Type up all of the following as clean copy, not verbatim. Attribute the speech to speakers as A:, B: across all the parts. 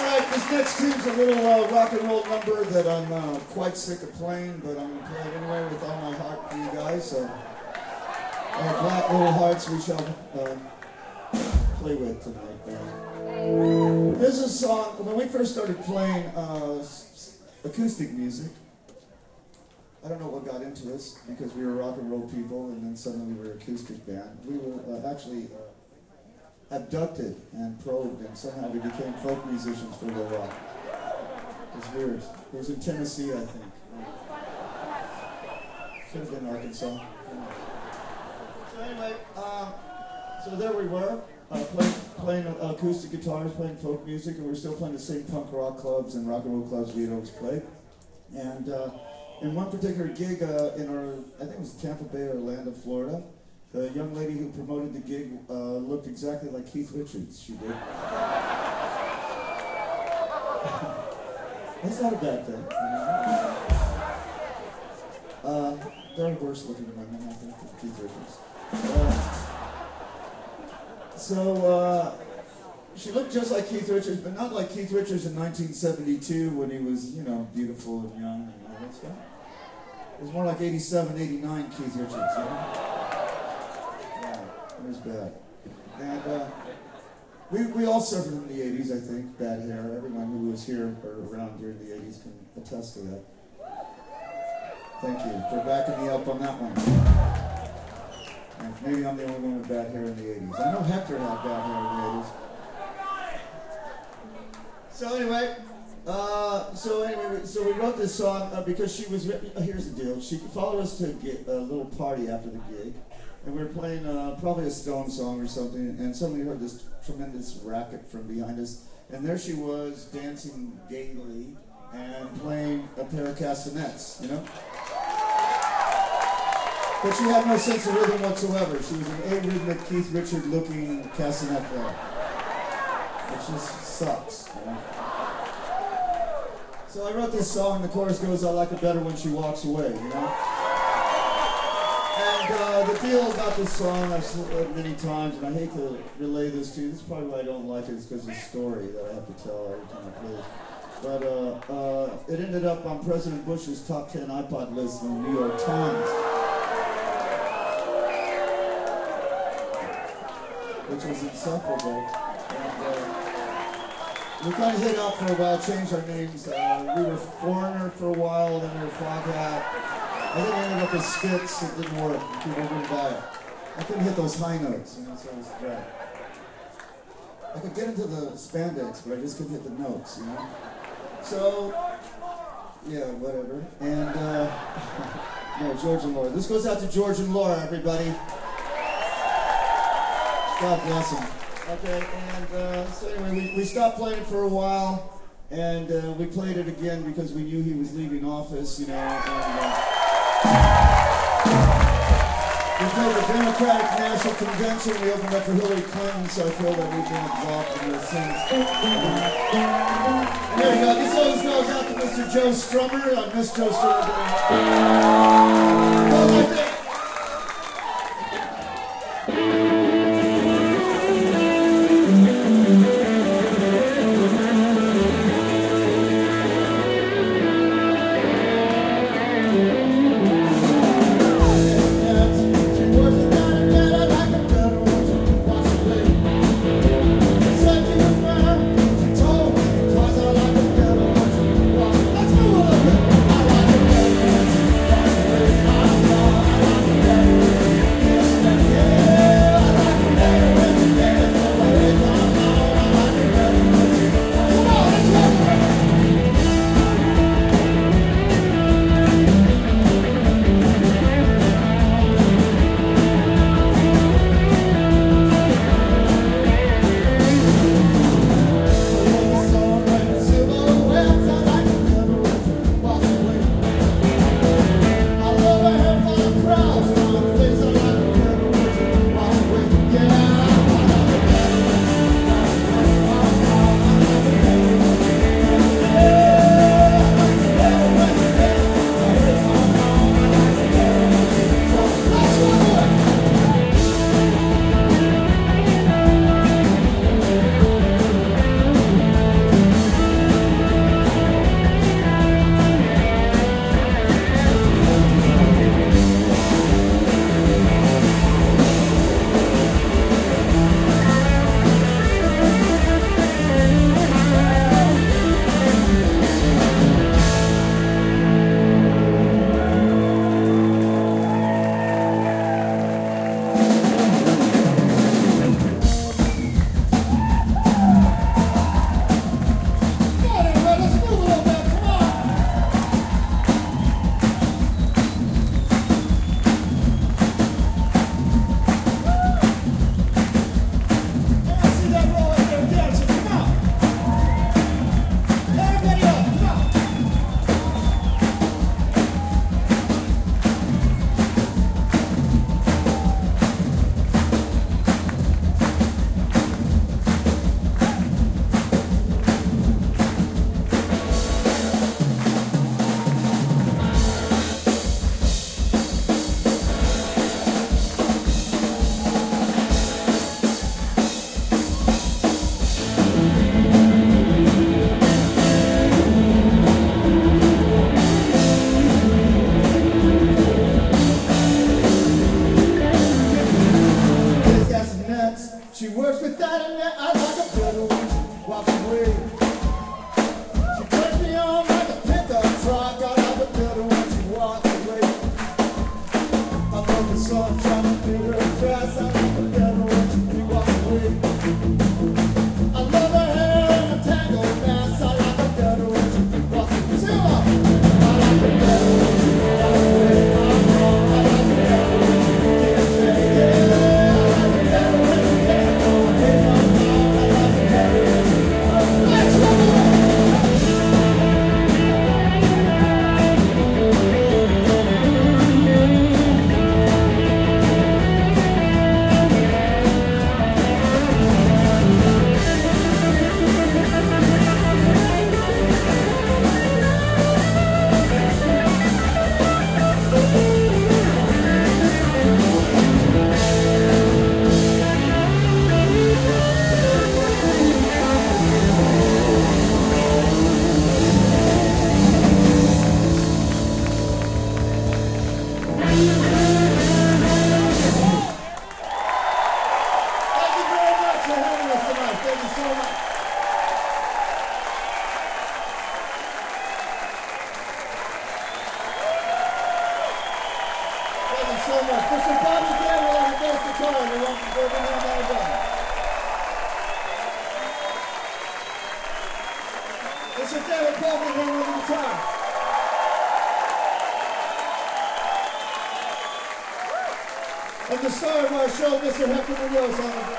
A: Alright, this next tune's a little rock and roll number that I'm quite sick of playing, but I'm going to play it anyway with all my heart for you guys. So, Black Little Hearts we shall play with tonight. This is a song, when we first started playing acoustic music, I don't know what got into us, because we were rock and roll people, and then suddenly we were an acoustic band. We were actually abducted and probed, and somehow we became folk musicians for a little while. It was weird. It was in Tennessee, I think. Could have been Arkansas. So anyway, so there we were, playing acoustic guitars, playing folk music, and we were still playing the same punk rock clubs and rock and roll clubs we had always played. And in one particular gig in our, I think it was Tampa Bay or Orlando, Florida, the young lady who promoted the gig looked exactly like Keith Richards. She did. That's not a bad thing. There are worse looking women, I think, than Keith Richards. She looked just like Keith Richards, but not like Keith Richards in 1972 when he was, you know, beautiful and young and all that stuff. It was more like 87, 89 Keith Richards, you know? It was bad. And we all suffered in the 80s, I think, bad hair. Everyone who was here or around during the 80s can attest to that. Thank you for backing me up on that one. And maybe I'm the only one with bad hair in the 80s. I know Hector had bad hair in the 80s. So we wrote this song because she was, here's the deal, she followed us to a little party after the gig. And we were playing probably a Stone song or something, and suddenly we heard this tremendous racket from behind us. And there she was, dancing gaily and playing a pair of castanets, you know? But she had no sense of rhythm whatsoever. She was an arrhythmic Keith Richard looking castanet player. Which just sucks, you know? So I wrote this song, the chorus goes, I like it better when she walks away, you know? And the deal about this song, I've said it many times, and I hate to relay this to you. This is probably why I don't like it, is because of the story that I have to tell every time I play it. But it ended up on President Bush's top 10 iPod list in the New York Times. Which was insufferable. And we kind of hid out for a while, changed our names. We were Foreigner for a while, then we were Foghat. I think I ended up with Skits. It didn't work. People wouldn't buy it. I couldn't hit those high notes, you know, so it was dry. I could get into the spandex, but I just couldn't hit the notes, you know? So, yeah, whatever. And, no, George and Laura. This goes out to George and Laura, everybody. God bless them. Okay, and so anyway, we stopped playing it for a while, and we played it again because we knew he was leaving office, you know, and we played the Democratic National Convention. We opened up for Hillary Clinton, so I feel that we've been absolved in those things. There you go. This always goes out to Mr. Joe Strummer. I miss Joe Strummer. Well, I think away. She turned me on like a pickup truck. Got out the building when she walked away. I love the sun trying to fit her dress. I like the better when she walked away. I love her hair and a tango dance. I like the better when she walked away. Sing along. I like the better when she walked away. I like the better when she danced. Yeah, I like the better when she danced. I like the better when she let's go. And the star of our show, Mr. Hector Munoz, on the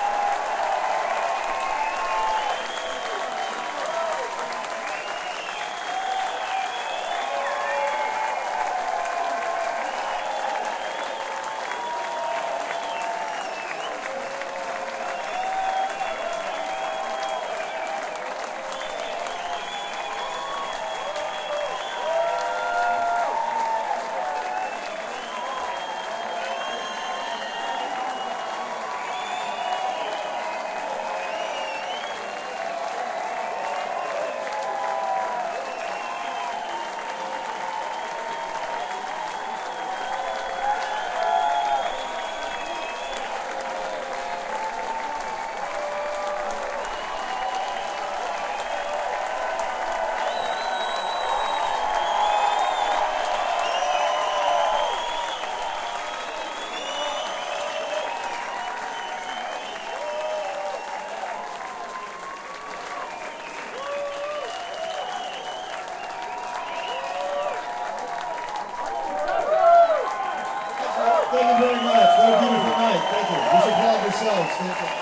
A: Thank you very much. What a beautiful night. Thank you. You should applaud yourselves. Thank you.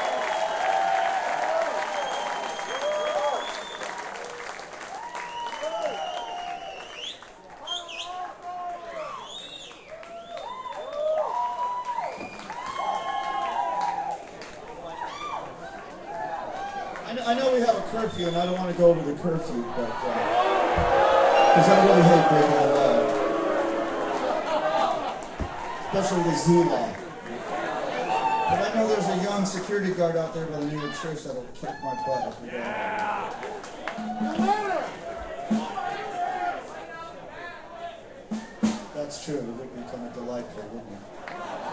A: I know we have a curfew, and I don't want to go over the curfew, but because I really hate breaking the law. Especially the Z law. But I know there's a young security guard out there by the New York Church that'll kick my butt if we go. That's true. It would become delightful, wouldn't it?